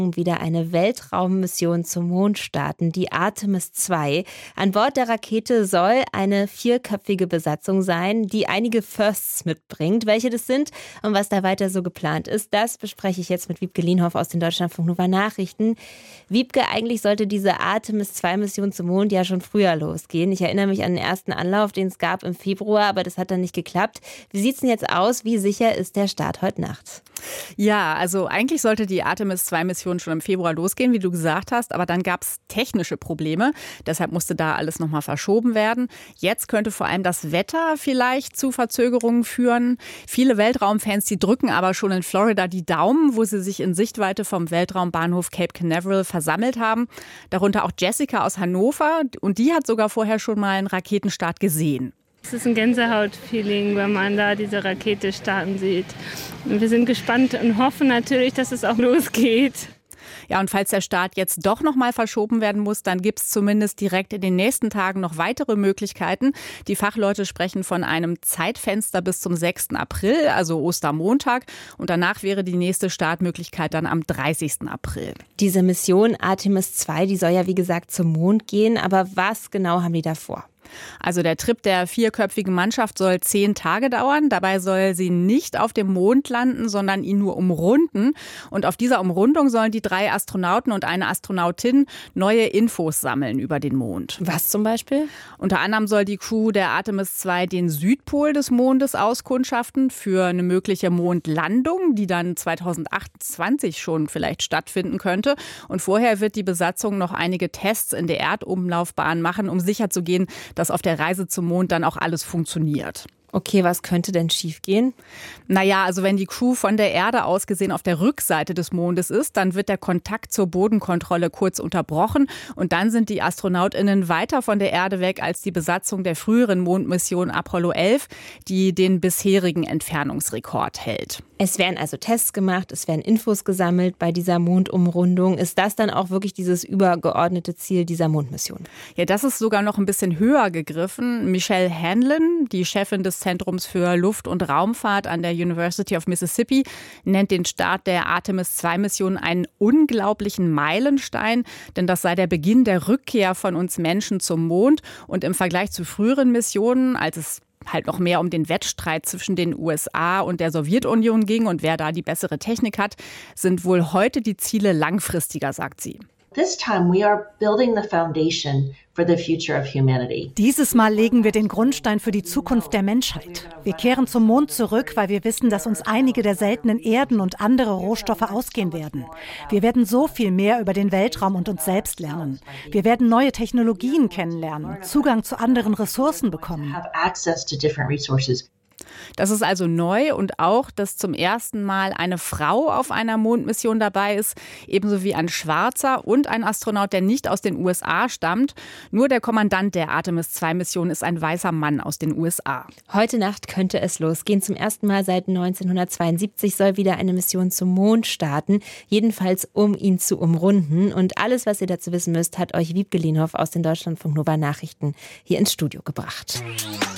wieder eine Weltraummission zum Mond starten, die Artemis 2. An Bord der Rakete soll eine 4-köpfige Besatzung sein, die einige Firsts mitbringt. Welche das sind und was da weiter so geplant ist, das bespreche ich jetzt mit Wiebke Lienhoff aus den Deutschlandfunk Nova Nachrichten. Wiebke, eigentlich sollte diese Artemis 2-Mission zum Mond ja schon früher losgehen. Ich erinnere mich an den ersten Anlauf, den es gab im Februar, aber das hat dann nicht geklappt. Wie sieht es denn jetzt aus? Wie sicher ist der Start heute Nacht? Ja, also eigentlich sollte die Artemis 2-Mission schon im Februar losgehen, wie du gesagt hast, aber dann gab es technische Probleme. Deshalb musste da alles nochmal verschoben werden. Jetzt könnte vor allem das Wetter vielleicht zu Verzögerungen führen. Viele Weltraumfans, die drücken aber schon in Florida die Daumen, wo sie sich in Sichtweite vom Weltraumbahnhof Cape Canaveral versammelt haben. Darunter auch Jessica aus Hannover und die hat sogar vorher schon mal einen Raketenstart gesehen. Es ist ein Gänsehaut-Feeling, wenn man da diese Rakete starten sieht. Und wir sind gespannt und hoffen natürlich, dass es auch losgeht. Ja, und falls der Start jetzt doch noch mal verschoben werden muss, dann gibt es zumindest direkt in den nächsten Tagen noch weitere Möglichkeiten. Die Fachleute sprechen von einem Zeitfenster bis zum 6. April, also Ostermontag. Und danach wäre die nächste Startmöglichkeit dann am 30. April. Diese Mission Artemis 2, die soll ja wie gesagt zum Mond gehen. Aber was genau haben die da vor? Also der Trip der 4-köpfigen Mannschaft soll 10 Tage dauern. Dabei soll sie nicht auf dem Mond landen, sondern ihn nur umrunden. Und auf dieser Umrundung sollen die 3 Astronauten und eine Astronautin neue Infos sammeln über den Mond. Was zum Beispiel? Unter anderem soll die Crew der Artemis 2 den Südpol des Mondes auskundschaften für eine mögliche Mondlandung, die dann 2028 schon vielleicht stattfinden könnte. Und vorher wird die Besatzung noch einige Tests in der Erdumlaufbahn machen, um sicherzugehen, dass auf der Reise zum Mond dann auch alles funktioniert. Okay, was könnte denn schiefgehen? Naja, also wenn die Crew von der Erde aus gesehen auf der Rückseite des Mondes ist, dann wird der Kontakt zur Bodenkontrolle kurz unterbrochen und dann sind die AstronautInnen weiter von der Erde weg als die Besatzung der früheren Mondmission Apollo 11, die den bisherigen Entfernungsrekord hält. Es werden also Tests gemacht, es werden Infos gesammelt bei dieser Mondumrundung. Ist das dann auch wirklich dieses übergeordnete Ziel dieser Mondmission? Ja, das ist sogar noch ein bisschen höher gegriffen. Michelle Hanlon, die Chefin des Zentrums für Luft- und Raumfahrt an der University of Mississippi, nennt den Start der Artemis 2-Mission einen unglaublichen Meilenstein, denn das sei der Beginn der Rückkehr von uns Menschen zum Mond. Und im Vergleich zu früheren Missionen, als es halt noch mehr um den Wettstreit zwischen den USA und der Sowjetunion ging und wer da die bessere Technik hat, sind wohl heute die Ziele langfristiger, sagt sie. This time we are building the foundation for the future of humanity. Dieses Mal legen wir den Grundstein für die Zukunft der Menschheit. Wir kehren zum Mond zurück, weil wir wissen, dass uns einige der seltenen Erden und andere Rohstoffe ausgehen werden. Wir werden so viel mehr über den Weltraum und uns selbst lernen. Wir werden neue Technologien kennenlernen, Zugang zu anderen Ressourcen bekommen. Have access to different resources. Das ist also neu und auch, dass zum ersten Mal eine Frau auf einer Mondmission dabei ist, ebenso wie ein Schwarzer und ein Astronaut, der nicht aus den USA stammt. Nur der Kommandant der Artemis-2-Mission ist ein weißer Mann aus den USA. Heute Nacht könnte es losgehen. Zum ersten Mal seit 1972 soll wieder eine Mission zum Mond starten, jedenfalls um ihn zu umrunden. Und alles, was ihr dazu wissen müsst, hat euch Wiebke Lienhoff aus den Deutschlandfunk Nova Nachrichten hier ins Studio gebracht.